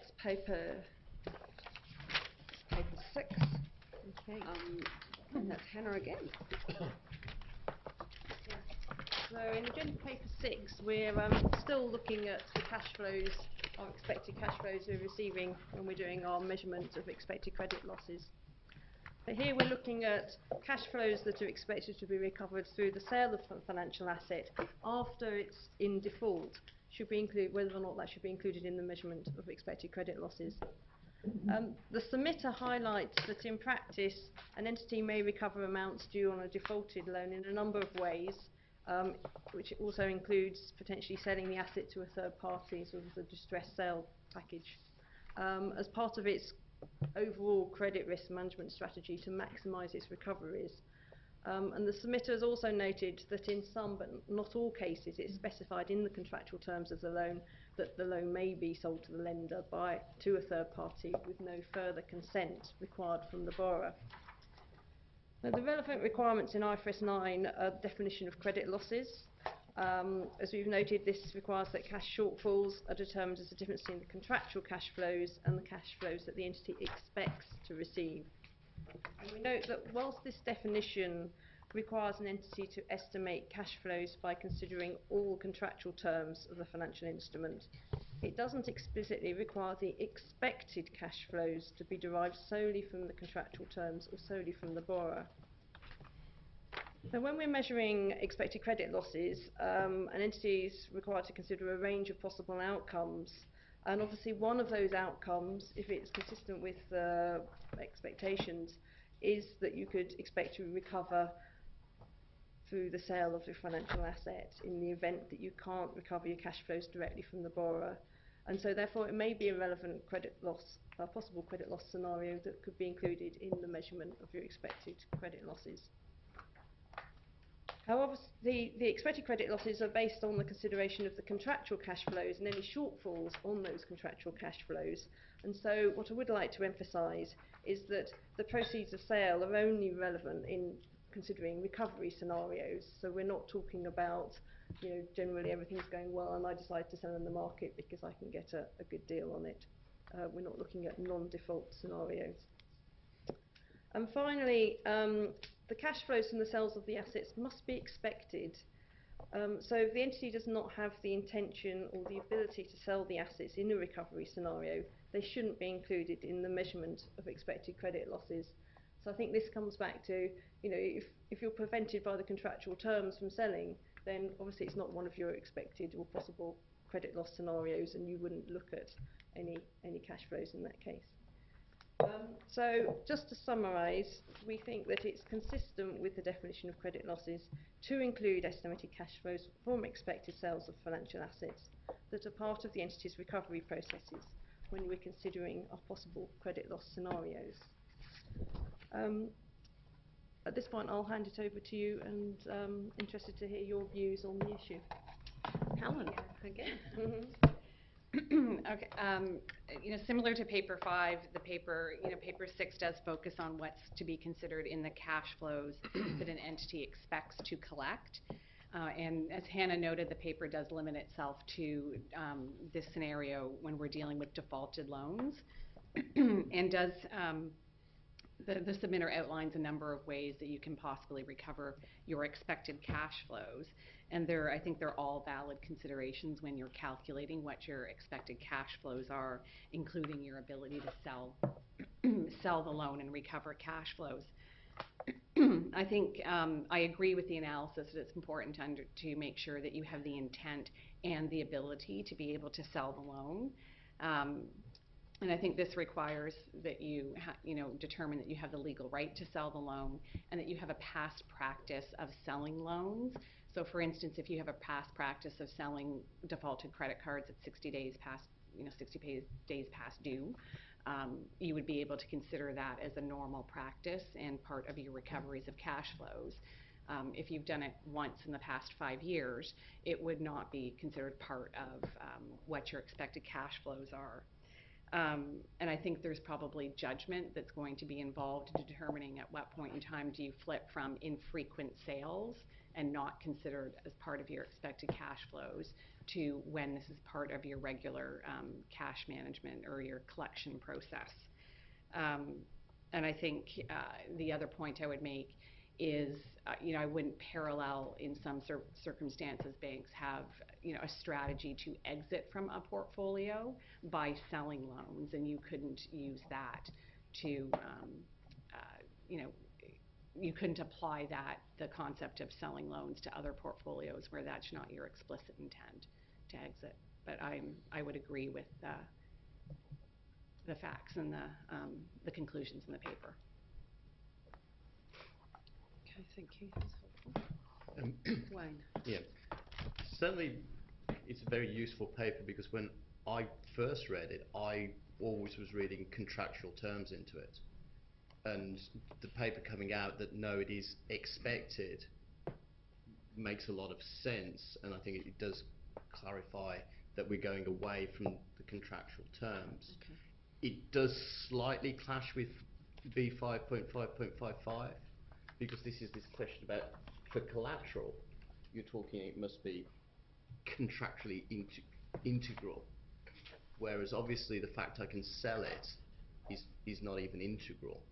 That's paper 6. Okay. And that's Hannah again. So in agenda paper 6, we're still looking at the cash flows, our expected cash flows we're receiving when we're doing our measurement of expected credit losses. But here we're looking at cash flows that are expected to be recovered through the sale of a financial asset after it's in default. Should be whether or not that should be included in the measurement of expected credit losses. The submitter highlights that in practice an entity may recover amounts due on a defaulted loan in a number of ways, which also includes potentially selling the asset to a third party, sort of a distressed sale package, as part of its overall credit risk management strategy to maximise its recoveries. And the submitter has also noted that in some but not all cases it's specified in the contractual terms of the loan that the loan may be sold to the lender to a third party with no further consent required from the borrower. Now, the relevant requirements in IFRS 9 are the definition of credit losses. As we've noted, this requires that cash shortfalls are determined as the difference between the contractual cash flows and the cash flows that the entity expects to receive. And we note that whilst this definition requires an entity to estimate cash flows by considering all contractual terms of the financial instrument, it doesn't explicitly require the expected cash flows to be derived solely from the contractual terms or solely from the borrower. So when we're measuring expected credit losses, an entity is required to consider a range of possible outcomes. And obviously one of those outcomes, if it's consistent with expectations, is that you could expect to recover through the sale of your financial asset in the event that you can't recover your cash flows directly from the borrower. And so therefore it may be a relevant credit loss, a possible credit loss scenario that could be included in the measurement of your expected credit losses. However, the expected credit losses are based on the consideration of the contractual cash flows and any shortfalls on those contractual cash flows. And so what I would like to emphasise is that the proceeds of sale are only relevant in considering recovery scenarios. So we're not talking about, generally everything's going well and I decide to sell in the market because I can get a good deal on it. We're not looking at non-default scenarios. And finally, the cash flows from the sales of the assets must be expected. So if the entity does not have the intention or the ability to sell the assets in a recovery scenario, they shouldn't be included in the measurement of expected credit losses. So I think this comes back to, if you're prevented by the contractual terms from selling, then obviously it's not one of your expected or possible credit loss scenarios, and you wouldn't look at any cash flows in that case. So just to summarise, we think that it's consistent with the definition of credit losses to include estimated cash flows from expected sales of financial assets that are part of the entity's recovery processes when we're considering our possible credit loss scenarios. At this point, I'll hand it over to you, and interested to hear your views on the issue. Helen, again. Okay. Similar to paper 5, the paper 6 does focus on what's to be considered in the cash flows that an entity expects to collect. And as Hannah noted, the paper does limit itself to this scenario when we're dealing with defaulted loans, and does. The submitter outlines a number of ways that you can possibly recover your expected cash flows, and I think they're all valid considerations when you're calculating what your expected cash flows are, including your ability to sell the loan and recover cash flows. I think I agree with the analysis that it's important to make sure that you have the intent and the ability to be able to sell the loan. And I think this requires that you determine that you have the legal right to sell the loan and that you have a past practice of selling loans. So for instance, if you have a past practice of selling defaulted credit cards at 60 days past due, you would be able to consider that as a normal practice and part of your recoveries of cash flows. If you've done it once in the past 5 years, it would not be considered part of what your expected cash flows are. And I think there's probably judgment that's going to be involved in determining at what point in time do you flip from infrequent sales and not considered as part of your expected cash flows to when this is part of your regular cash management or your collection process. And I think the other point I would make is, I wouldn't parallel in some circumstances banks have, a strategy to exit from a portfolio by selling loans, and you couldn't use that to, you couldn't apply the concept of selling loans to other portfolios where that's not your explicit intent to exit. But I would agree with the facts and the conclusions in the paper. Okay, thank you. That's helpful. Wayne. Yeah, certainly it's a very useful paper, because when I first read it, I always was reading contractual terms into it. And the paper coming out that no, it is expected, makes a lot of sense, and I think it does clarify that we're going away from the contractual terms. Okay. It does slightly clash with B5.5.55, because this is this question about, for collateral, you're talking it must be contractually integral, whereas obviously the fact I can sell it is not even integral.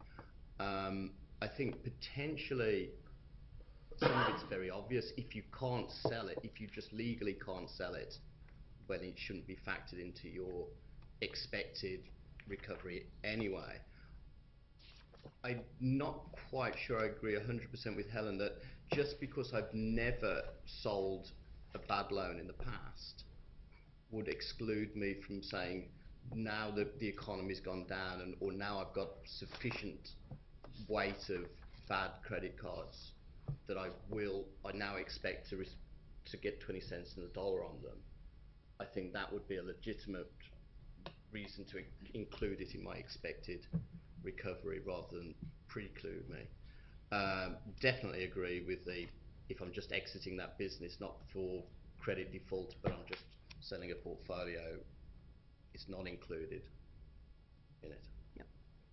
I think potentially some of it's very obvious. If you can't sell it, if you just legally can't sell it, well, it shouldn't be factored into your expected recovery anyway. I'm not quite sure I agree 100% with Helen that just because I've never sold a bad loan in the past would exclude me from saying now that the economy's gone down, or now I've got sufficient weight of bad credit cards that I now expect to get 20 cents in the dollar on them. I think that would be a legitimate reason to include it in my expected recovery rather than preclude me. Definitely agree with if I'm just exiting that business, not for credit default, but I'm just selling a portfolio, it's not included in it. Yep.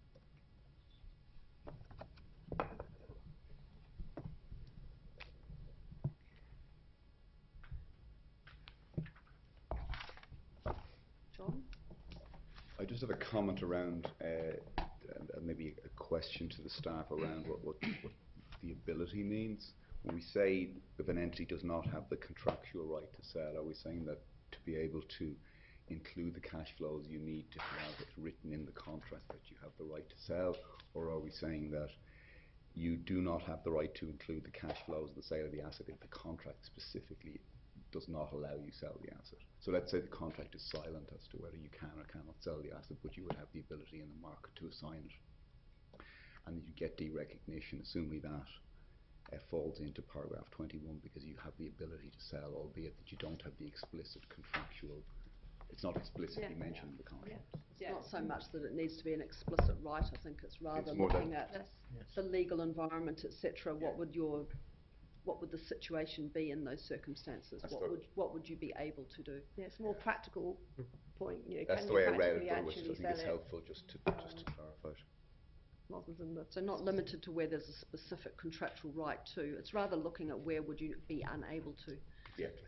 John? I just have a comment around, maybe a question to the staff around what the ability means. When we say if an entity does not have the contractual right to sell, are we saying that to be able to include the cash flows you need to have it written in the contract that you have the right to sell, or are we saying that you do not have the right to include the cash flows of the sale of the asset if the contract specifically does not allow you sell the asset? So let's say the contract is silent as to whether you can or cannot sell the asset, but you would have the ability in the market to assign it, and you get derecognition, assuming that falls into paragraph 21 because you have the ability to sell, albeit that you don't have the explicit contractual, it's not explicitly mentioned in the contract. It's not so much that it needs to be an explicit right. I think it's rather It's more looking that- at the legal environment, etc. What would the situation be in those circumstances? What would you be able to do? Yeah, it's a more practical point. That's can the you way I read it, practically but it was actually just, I think it's sell it? helpful just to clarify it. Rather than so not limited to where there's a specific contractual right to. It's rather looking at where would you be unable to. Exactly.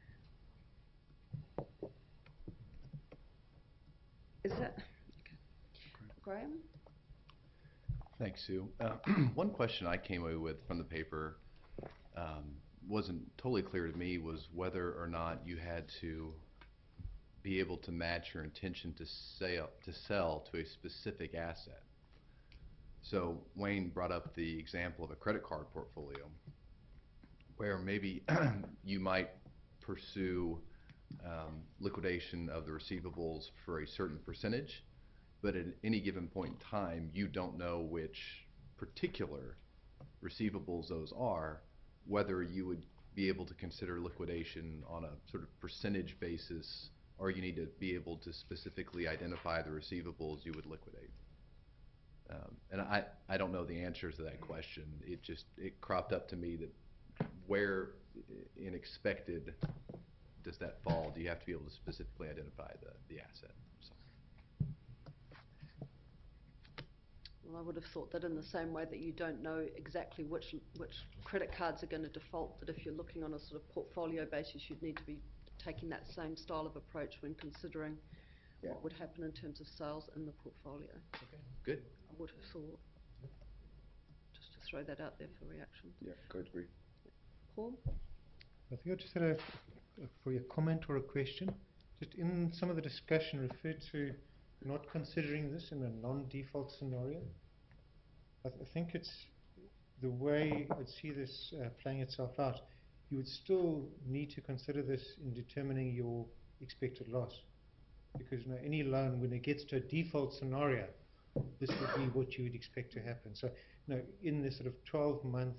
Okay. Is it? Okay. Graham? Thanks, Sue. One question I came away with from the paper wasn't totally clear to me was whether or not you had to be able to match your intention to sell to a specific asset. So Wayne brought up the example of a credit card portfolio where maybe you might pursue liquidation of the receivables for a certain percentage, but at any given point in time, you don't know which particular receivables those are, whether you would be able to consider liquidation on a sort of percentage basis, or you need to be able to specifically identify the receivables you would liquidate. And I don't know the answers to that question. It cropped up to me that where in expected does that fall? Do you have to be able to specifically identify the asset? So. Well, I would have thought that in the same way that you don't know exactly which credit cards are going to default, that if you're looking on a sort of portfolio basis, you'd need to be taking that same style of approach when considering Yeah. what would happen in terms of sales in the portfolio. Okay, good. I would have thought. Just to throw that out there for reaction. Yeah, I agree. Paul? I think I just had for a comment or a question. Just in some of the discussion referred to not considering this in a non-default scenario. I think it's the way I'd see this playing itself out. You would still need to consider this in determining your expected loss. Because any loan, when it gets to a default scenario, this would be what you would expect to happen. So, in this sort of 12-month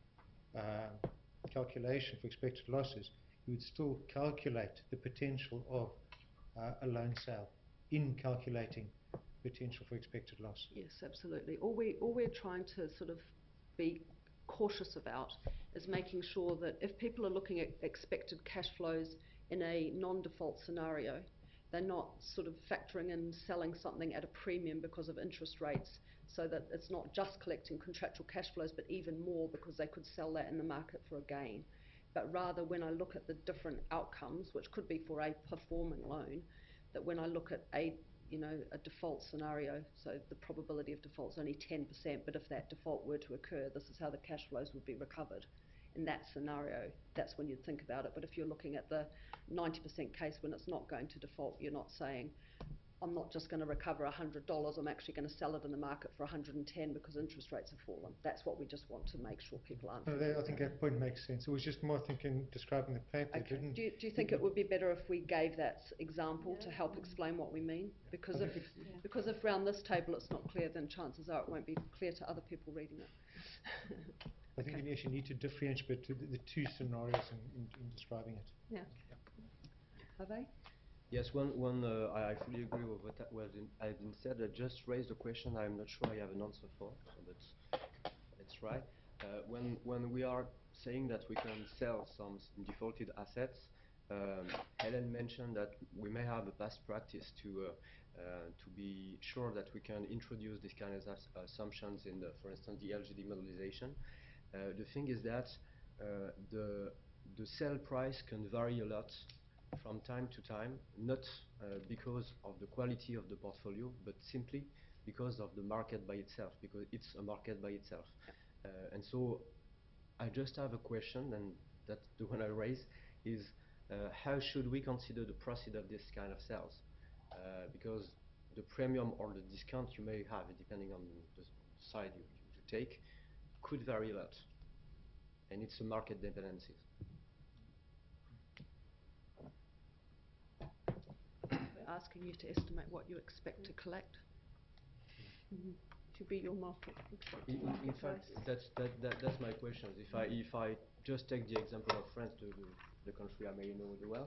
calculation for expected losses, you would still calculate the potential of a loan sale in calculating potential for expected loss. Yes, absolutely. All we're trying to sort of be cautious about is making sure that if people are looking at expected cash flows in a non-default scenario, they're not sort of factoring in selling something at a premium because of interest rates, so that it's not just collecting contractual cash flows, but even more because they could sell that in the market for a gain. But rather, when I look at the different outcomes, which could be for a performing loan, that when I look at a default scenario, so the probability of default is only 10%, but if that default were to occur, this is how the cash flows would be recovered. In that scenario, that's when you'd think about it. But if you're looking at the 90% case when it's not going to default, you're not saying, I'm not just going to recover $100, I'm actually going to sell it in the market for 110 because interest rates have fallen. That's what we just want to make sure people aren't. I think that point makes sense. It was just more thinking, describing the paper. Okay. Do you think it would be better if we gave that example to help explain what we mean? Because if around this table it's not clear, then chances are it won't be clear to other people reading it. I think you actually need to differentiate the two scenarios in describing it. Yeah. Are they? Yes, I fully agree with what has been said. I just raised a question I'm not sure I have an answer for, but let's try. When we are saying that we can sell some defaulted assets, Helen mentioned that we may have a past practice to be sure that we can introduce this kind of assumptions in, for instance, the LGD modelization. The thing is that the sale price can vary a lot from time to time, not because of the quality of the portfolio, but simply because of the market by itself, because it's a market by itself. And so I just have a question, and that's the one I raise, is how should we consider the proceeds of this kind of sales? Because the premium or the discount you may have, depending on the side you take, could vary a lot. And it's a market dependency. We're asking you to estimate what you expect to collect. To be your market. In fact, that's my question. If I just take the example of France, the country I may know really well,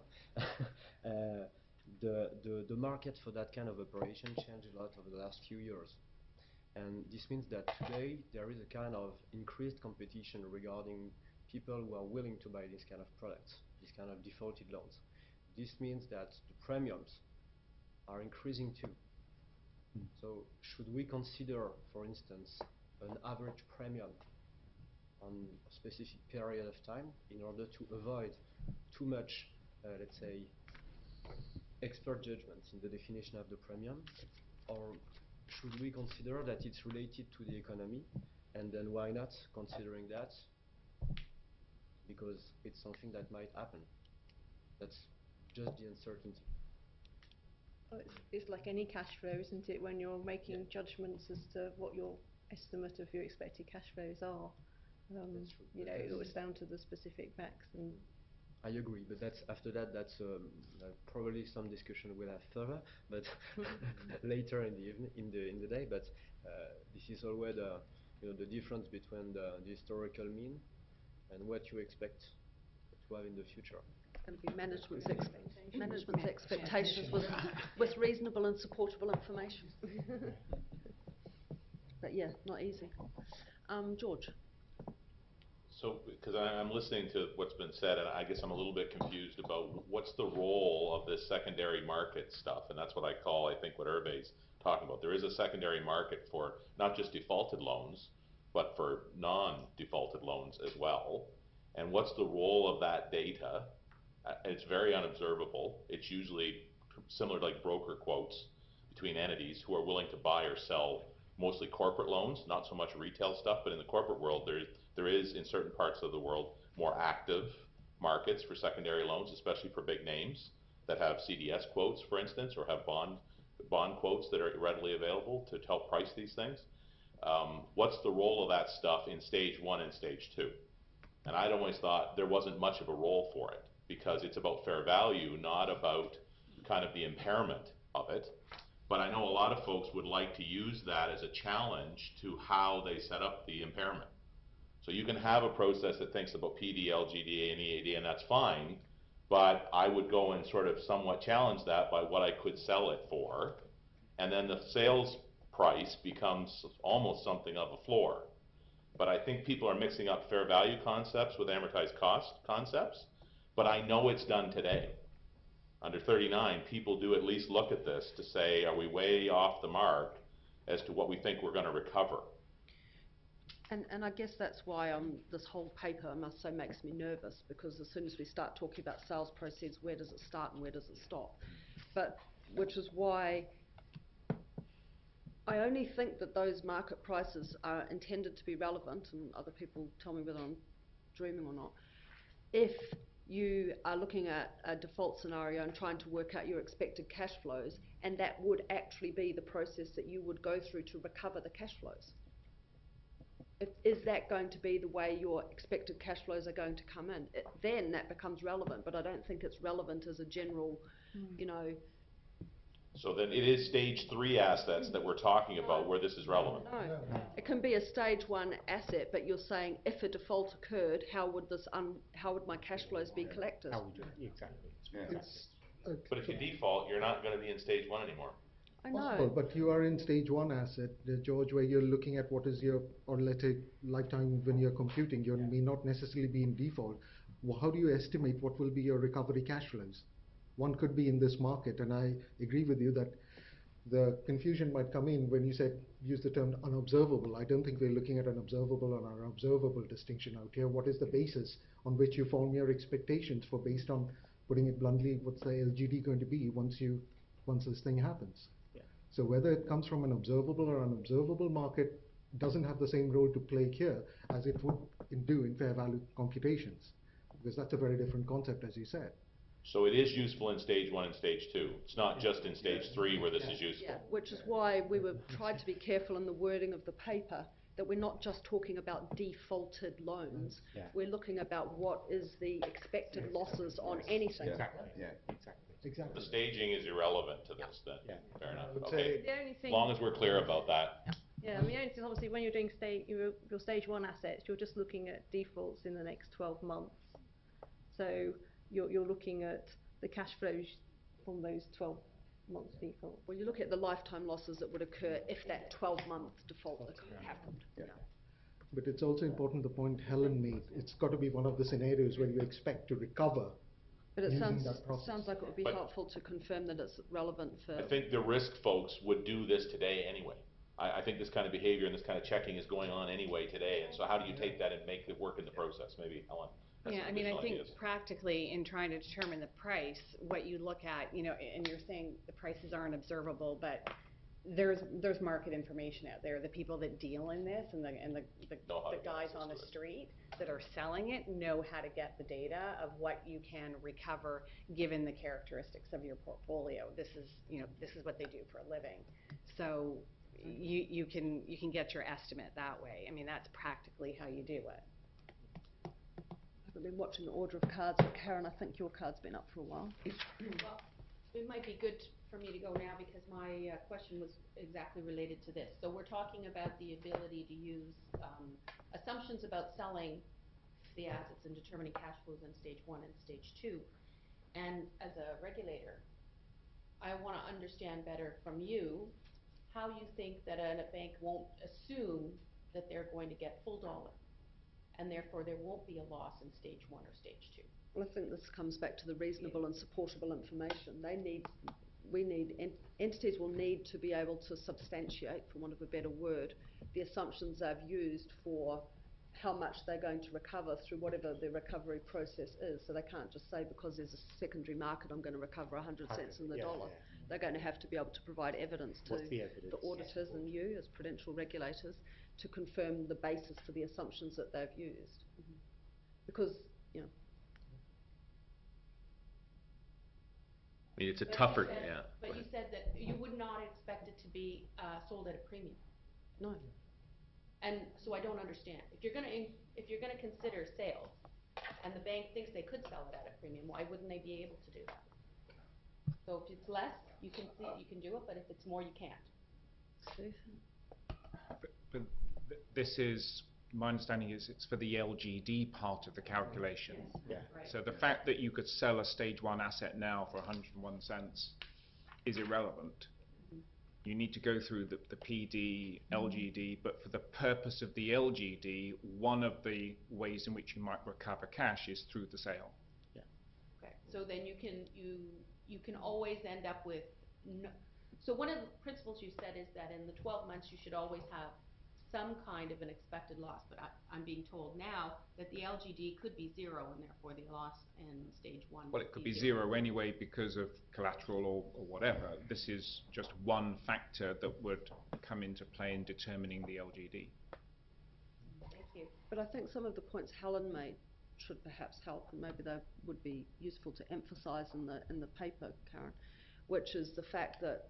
the market for that kind of operation changed a lot over the last few years. And this means that today there is a kind of increased competition regarding people who are willing to buy this kind of products, this kind of defaulted loans. This means that the premiums are increasing too. So should we consider, for instance, an average premium on a specific period of time in order to avoid too much, let's say, expert judgments in the definition of the premium? Or should we consider that it's related to the economy, and then why not considering that? Because it's something that might happen. That's just the uncertainty. Oh, it's like any cash flow, isn't it? When you're making judgments as to what your estimate of your expected cash flows are, That's true. it was down to the specific facts. And I agree, but that's probably some discussion we'll have further, but later in the evening, in the day. But this is always the difference between the historical mean and what you expect to have in the future. It's going to be management's expectations with reasonable and supportable information. But yeah, not easy. George. So, because I'm listening to what's been said, and I guess I'm a little bit confused about what's the role of this secondary market stuff, and that's what I call, I think, what Hervé's talking about. There is a secondary market for not just defaulted loans, but for non-defaulted loans as well. And what's the role of that data? It's very unobservable. It's usually similar to like broker quotes between entities who are willing to buy or sell mostly corporate loans, not so much retail stuff, but in the corporate world, there is in certain parts of the world more active markets for secondary loans, especially for big names that have CDS quotes, for instance, or have bond quotes that are readily available to help price these things. What's the role of that stuff in stage 1 and stage 2? And I'd always thought there wasn't much of a role for it because it's about fair value, not about kind of the impairment of it. But I know a lot of folks would like to use that as a challenge to how they set up the impairment. So you can have a process that thinks about PD, LGD, and EAD, and that's fine, but I would go and sort of somewhat challenge that by what I could sell it for, and then the sales price becomes almost something of a floor. But I think people are mixing up fair value concepts with amortized cost concepts, but I know it's done today. Under 39, people do at least look at this to say, are we way off the mark as to what we think we're going to recover? And I guess that's why this whole paper, I must say, makes me nervous, because as soon as we start talking about sales proceeds, where does it start and where does it stop? But which is why I only think that those market prices are intended to be relevant, and other people tell me whether I'm dreaming or not, if you are looking at a default scenario and trying to work out your expected cash flows, and that would actually be the process that you would go through to recover the cash flows. Is that going to be the way your expected cash flows are going to come in? Then that becomes relevant, but I don't think it's relevant as a general, you know. So then it is stage 3 assets that we're talking about where this is relevant. No, it can be a stage 1 asset, but you're saying if a default occurred, how would my cash flows be collected? How would you, exactly. Yeah. But if you default, you're not going to be in stage 1 anymore. I Possible, know. but you are in stage 1 asset, George, where you're looking at what is your, or let's say, lifetime when you're computing. You may not necessarily be in default. How do you estimate what will be your recovery cash flows? One could be in this market, and I agree with you that the confusion might come in when you said, use the term unobservable. I don't think we're looking at an observable or unobservable distinction out here. What is the basis on which you form your expectations for, based on, putting it bluntly, what's the LGD going to be once this thing happens? So whether it comes from an observable or unobservable market doesn't have the same role to play here as it would do in fair value computations, because that's a very different concept, as you said. So it is useful in stage 1 and stage 2. It's not just in stage 3 where this is useful. Yeah, which is why we tried to be careful in the wording of the paper, that we're not just talking about defaulted loans. Yeah. We're looking about what is the expected losses on anything. Exactly. Yeah. Exactly. Exactly. The staging is irrelevant to this then. Yeah. Fair enough. I would Okay. The only As thing, long as we're clear about that. yeah, and the only thing, obviously, when you're doing your stage 1 assets, you're just looking at defaults in the next 12 months. So you're looking at the cash flows from those 12 months default. Well, you look at the lifetime losses that would occur if that 12-month default happened. Yeah. But it's also important, the point Helen made, it's got to be one of the scenarios where you expect to recover. But it Using sounds that process. like it would be But- helpful to confirm that it's relevant for. I think the risk folks would do this today anyway. I think this kind of behavior and this kind of checking is going on anyway today. And so how do you take that and make it work in the process? Maybe Helen has Yeah, some I mean, I additional think ideas. practically in trying to determine the price, what you look at, you know, and you're saying the prices aren't observable, but there's market information out there. The people that deal in this and the Know how to get guys access on the to it. street that are selling it know how to get the data of what you can recover given the characteristics of your portfolio. This is what they do for a living. So you can get your estimate that way. I mean, that's practically how you do it. I've been watching the order of cards, but Karen, I think your card's been up for a while. Well, it might be good for me to go now because my question was exactly related to this. So we're talking about the ability to use assumptions about selling the assets and determining cash flows in stage 1 and stage 2. And as a regulator, I want to understand better from you how you think that a bank won't assume that they're going to get full dollar and therefore there won't be a loss in stage 1 or stage 2. Well, I think this comes back to the reasonable and supportable information. Entities will need to be able to substantiate, for want of a better word, the assumptions they've used for how much they're going to recover through whatever the recovery process is. So they can't just say, because there's a secondary market, I'm going to recover 100 cents in the dollar. They're going to have to be able to provide evidence to the auditors and you as prudential regulators to confirm the basis for the assumptions that they've used. Because, you know, I mean, it's a But tougher, you said- yeah. But you said that you would not expect it to be sold at a premium. no. And so I don't understand. If you're gonna consider sales, and the bank thinks they could sell it at a premium, why wouldn't they be able to do that? So if it's less, you can do it, but if it's more, you can't. Steve? But this is, my understanding is it's for the LGD part of the calculation. Yes. Right. So the fact that you could sell a stage 1 asset now for 101 cents is irrelevant. You need to go through the PD, LGD, but for the purpose of the LGD, one of the ways in which you might recover cash is through the sale. Okay, so then you can always end up with no. So one of the principles you said is that in the 12 months you should always have some kind of an expected loss, but I'm being told now that the LGD could be 0 and therefore the loss in stage 1 Well, it could be 0 anyway because of collateral or whatever. This is just one factor that would come into play in determining the LGD. Thank you. But I think some of the points Helen made should perhaps help, and maybe they would be useful to emphasise in the paper, Karen, which is the fact that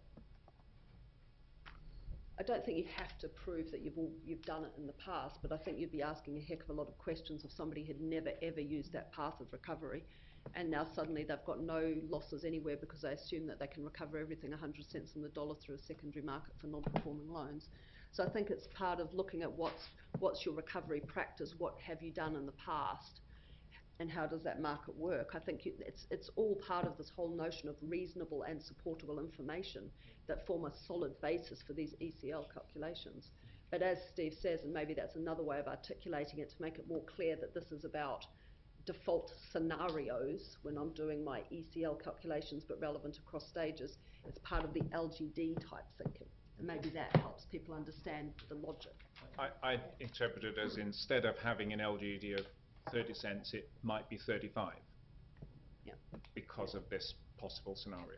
I don't think you have to prove that you've done it in the past, but I think you'd be asking a heck of a lot of questions if somebody had never ever used that path of recovery, and now suddenly they've got no losses anywhere because they assume that they can recover everything 100 cents in the dollar through a secondary market for non-performing loans. So I think it's part of looking at what's your recovery practice, what have you done in the past, and how does that market work. I think it's all part of this whole notion of reasonable and supportable information that form a solid basis for these ECL calculations. But as Steve says, and maybe that's another way of articulating it to make it more clear that this is about default scenarios when I'm doing my ECL calculations but relevant across stages, it's part of the LGD type thinking. And maybe that helps people understand the logic. I interpret it as instead of having an LGD of 30 cents, it might be 35. Yeah. Because of this possible scenario.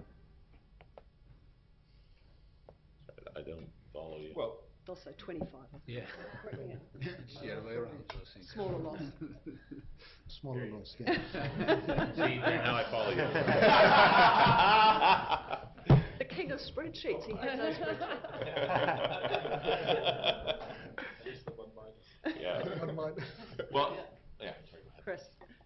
I don't follow you. Well, They'll say 25. Yeah. It's the other way around, I think. Smaller loss. Smaller loss, yeah. See, now I follow you. The king of spreadsheets, he has those spreadsheets. Yeah. One minus. Well, yeah. Sorry, go ahead. Chris.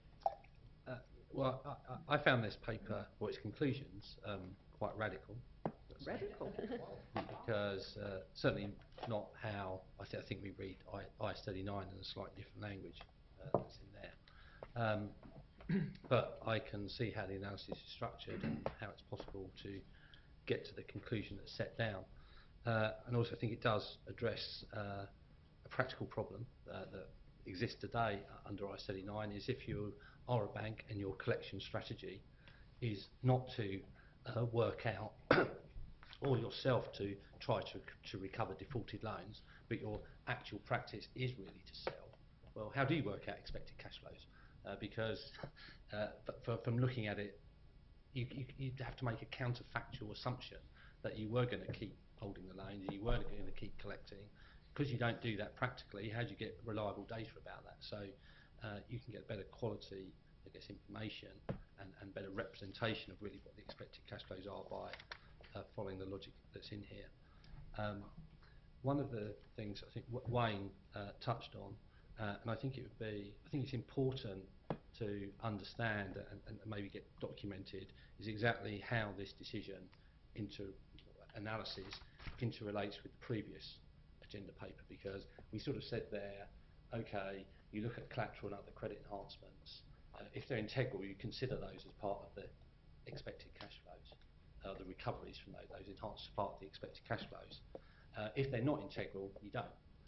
Well, I found this paper, or its conclusions, quite radical. Radical. Because certainly not how I think we read IAS 39 in a slightly different language that's in there. But I can see how the analysis is structured and how it's possible to get to the conclusion that's set down. And also I think it does address a practical problem that exists today under IAS 39 is if you are a bank and your collection strategy is not to work out or yourself to try to recover defaulted loans, but your actual practice is really to sell. Well, how do you work out expected cash flows? Because from looking at it, you'd have to make a counterfactual assumption that you were going to keep holding the loans, you were going to keep collecting. Because you don't do that practically, how do you get reliable data about that? So you can get better quality, I guess, information and better representation of really what the expected cash flows are by following the logic that's in here. One of the things I think Wayne touched on, and I think it's important to understand and maybe get documented, is exactly how this decision into analysis interrelates with the previous agenda paper, because we sort of said there, okay, you look at collateral and other credit enhancements. If they're integral, you consider those as part of the expected cash flows. The recoveries from those enhanced as part of the expected cash flows. If they're not integral, you don't.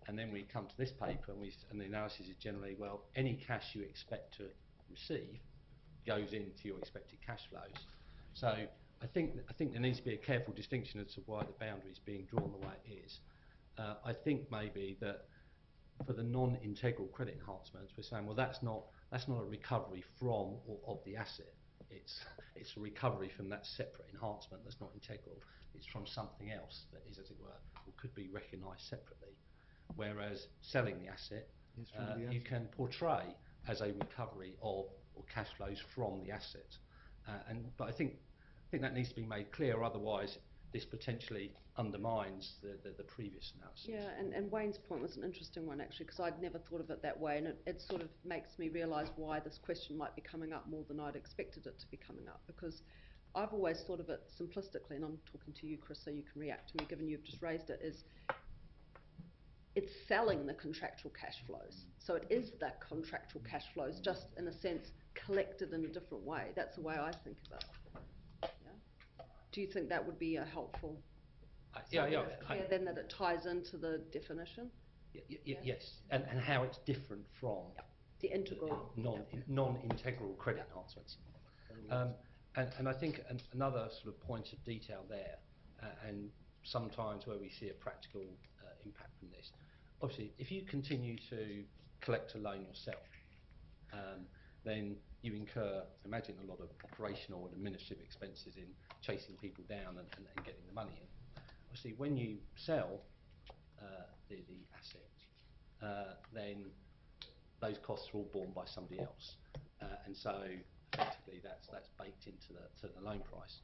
And then we come to this paper, and the analysis is generally, well, any cash you expect to receive goes into your expected cash flows. So I think there needs to be a careful distinction as to why the boundary is being drawn the way it is. I think maybe that for the non-integral credit enhancements, we're saying, well, that's not a recovery from or of the asset. It's a recovery from that separate enhancement that's not integral. It's from something else that is, as it were, or could be recognised separately. Whereas selling the asset, you can portray as a recovery of or cash flows from the asset. But I think that needs to be made clear. Otherwise, this potentially undermines the previous analysis. Yeah, and Wayne's point was an interesting one actually, because I'd never thought of it that way, and it sort of makes me realise why this question might be coming up more than I'd expected it to be coming up, because I've always thought of it simplistically, and I'm talking to you, Chris, so you can react to me given you've just raised it, is it's selling the contractual cash flows. So it is the contractual cash flows, just in a sense collected in a different way. That's the way I think of it. Yeah? Do you think that would be a helpful? Clear then that it ties into the definition. Yes, and how it's different from the integral non-integral credit enhancements. And I think another sort of point of detail there, and sometimes where we see a practical impact from this. Obviously, if you continue to collect a loan yourself, then you incur, imagine, a lot of operational and administrative expenses in chasing people down and getting the money in. Obviously, when you sell the asset, then those costs are all borne by somebody else, and so effectively that's baked into the loan price.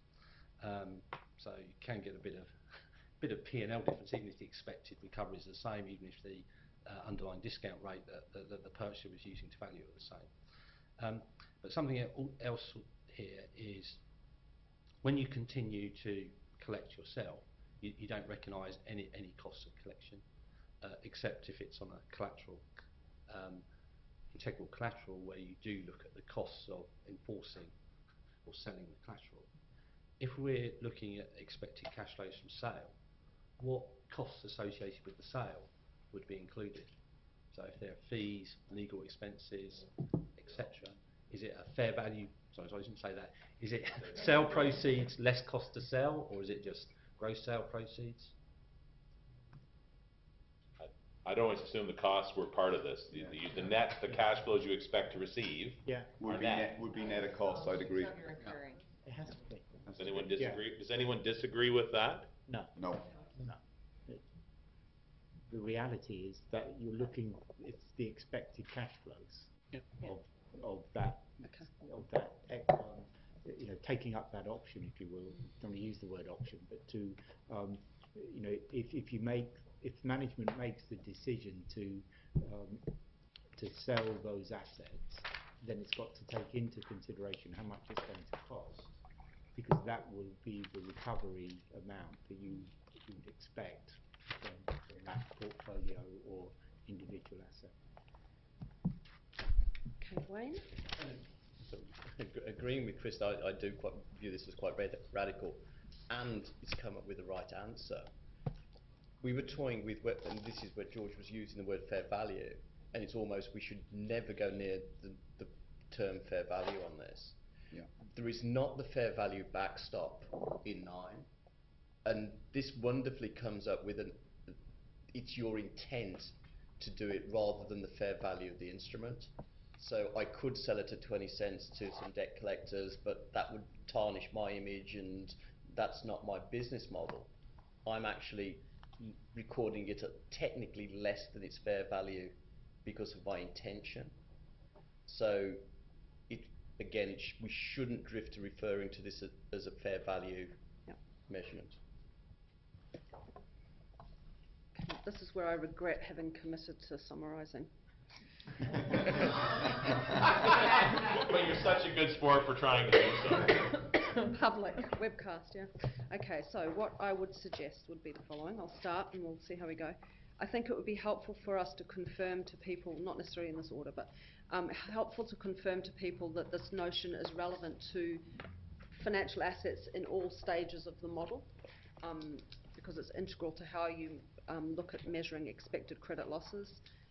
So you can get a bit of P&L difference, even if the expected recovery is the same, even if the underlying discount rate that the purchaser was using to value it the same. But something else here is when you continue to collect yourself, you don't recognise any costs of collection, except if it's on a collateral, integral collateral, where you do look at the costs of enforcing or selling the collateral. If we're looking at expected cash flows from sale, what costs associated with the sale would be included? So if there are fees, legal expenses, etc., is it a fair value? Sorry, I shouldn't say that. Is it sale proceeds less cost to sell, or is it just gross sale proceeds? I'd always assume the costs were part of this. The net, the cash flows you expect to receive. Yeah, would be net of cost. I'd agree. It has to be. Does anyone disagree? Does anyone disagree with that? No. No. The reality is that you're looking. It's the expected cash flows of that. Taking up that option, if you will. Don't want to use the word option, but to if management makes the decision to sell those assets, then it's got to take into consideration how much it's going to cost, because that will be the recovery amount that you would expect from that portfolio or individual asset. Okay, Wayne? So, agreeing with Chris, I do view this as quite radical, and it's come up with the right answer. We were toying with, and this is where George was using the word fair value, and it's almost we should never go near the term fair value on this. Yeah. There is not the fair value backstop in 9, and this wonderfully comes up with it's your intent to do it rather than the fair value of the instrument. So I could sell it at 20 cents to some debt collectors, but that would tarnish my image, and that's not my business model. I'm actually recording it at technically less than its fair value because of my intention. So we shouldn't drift to referring to this as a fair value measurement. Okay, this is where I regret having committed to summarising. But you're such a good sport for trying to do so. Public webcast, yeah. Okay, so what I would suggest would be the following. I'll start and we'll see how we go. I think it would be helpful for us to confirm to people, not necessarily in this order, but helpful to confirm to people that this notion is relevant to financial assets in all stages of the model. because it's integral to how you look at measuring expected credit losses.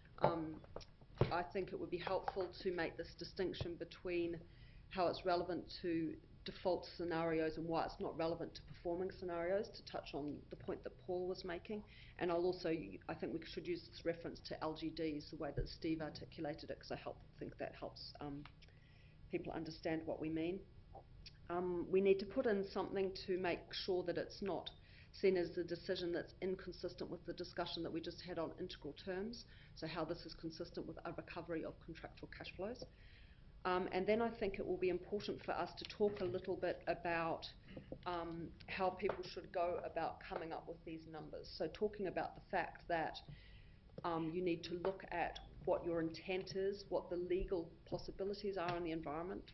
I think it would be helpful to make this distinction between how it's relevant to default scenarios and why it's not relevant to performing scenarios, to touch on the point that Paul was making. And I think we should use this reference to LGDs, the way that Steve articulated it, because I think that helps people understand what we mean. We need to put in something to make sure that it's not seen as a decision that's inconsistent with the discussion that we just had on integral terms, so how this is consistent with a recovery of contractual cash flows. And then I think it will be important for us to talk a little bit about how people should go about coming up with these numbers. So talking about the fact that you need to look at what your intent is, what the legal possibilities are in the environment,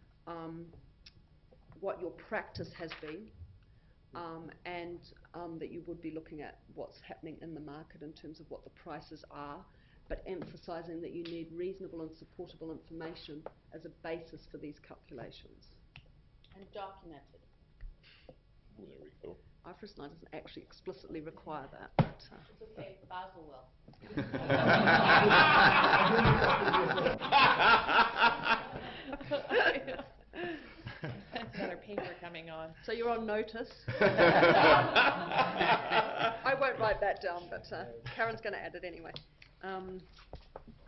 what your practice has been, and that you would be looking at what's happening in the market in terms of what the prices are, but emphasising that you need reasonable and supportable information as a basis for these calculations. And documented. There we go. IFRS 9 doesn't actually explicitly require that, but... It's okay, Basel will. Another paper coming on. So you're on notice. I won't write that down, but Karen's going to add it anyway.